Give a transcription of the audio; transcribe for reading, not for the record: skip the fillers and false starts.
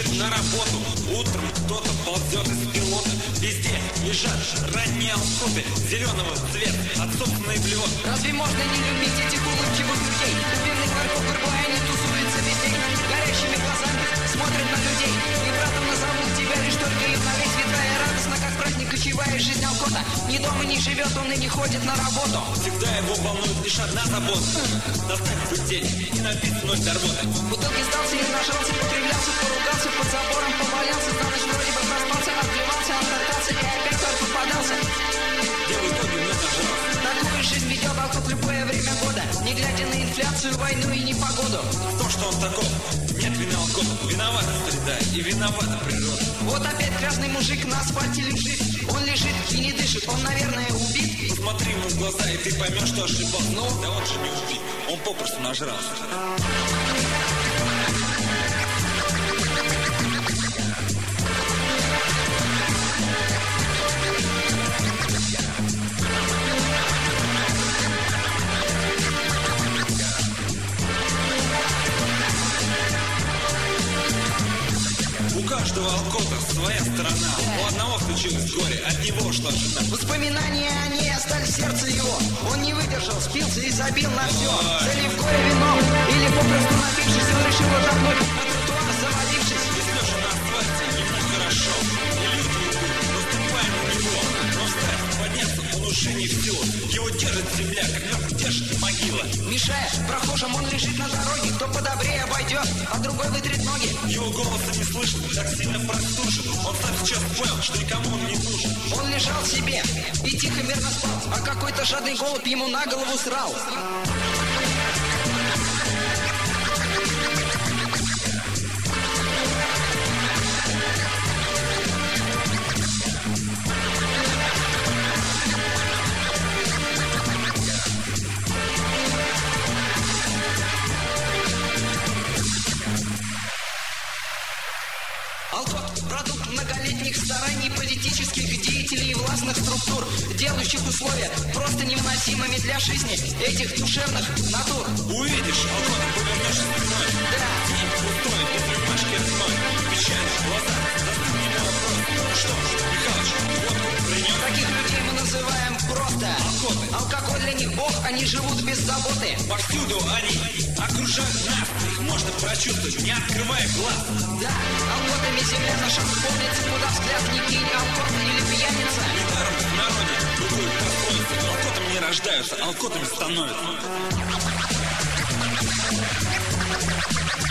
спешит на работу. Утром кто-то ползет из пилота. Везде лежат ранние алкоты зеленого цвета от собственной блевоты. Разве можно не любить этих улыбчивых людей? Убитый Кларков в Ирблайне тусуется весь день. Горящими глазами смотрит на людей. И братом назовут тебя лишь только им на весь ветра. И радостно, как праздник, кочевая жизнь алкота. Ни дома не живет, он и не ходит на работу. Всегда его волнует лишь одна забота. Достать бы денег и напиться вновь до рвоты. Бутылки сдался и нажался, покривлялся, поругался, под забором повалялся. За ночь вроде бы проспался, отплевался, отдался и опять только попадался. Где в итоге не нажрался. Такую жизнь ведет алкот любое время года, не глядя на инфляцию, войну и непогоду. В том, что он таков, нет вины алкота. Виновата среда и виновата природа. Вот опять грязный мужик на асфальте лежит. Он лежит и не дышит, он, наверное, убит. Посмотри ему в глаза, и ты поймешь, что ошибался. Но да он же не убит, он попросту нажрался. У каждого алкота своя сторона. У одного случилось горе, от него ушла жена. Воспоминания о ней остались в сердце его. Он не выдержал, спился и забил на все. Залив горе вином или попросту напившись, он решил отдохнуть на тротуар, завалившись. И слежа на асфальте, ему хорошо. И люди идут, наступаем на него. Но встать, подняться, он уже не в силу. Его держит земля, как мертв держит могила. Мешая прохожим, он лежит на дороге. Кто подобрее обойдет, а другой вытрет ноги. Его голоса не слышно, так сильно простужен. Он сам сейчас понял, что никому он не нужен. Он лежал себе и тихо мирно спал, а какой-то жадный голубь ему на голову срал. Продукт многолетних стараний политических деятелей и властных структур, делающих условия просто невыносимыми для жизни этих душевных натур. Увидишь, алкоголь повернешь спиной. Да. День пустой, без рюмашки одной. Печаль в глазах, застыл не вопрос. Ну что ж, Михалыч, водку принес. Таких людей мы называем просто алкоты. Алкоголь для них бог, они живут без заботы. Повсюду они окружают нас. Их можно прочувствовать, не открывая глаз. Да, алкотами земля наша полнится, куда взгляд не кинь, алкот или пьяница. Недаром в народе бывают пословицы. Алкотами не рождаются, алкотами становятся.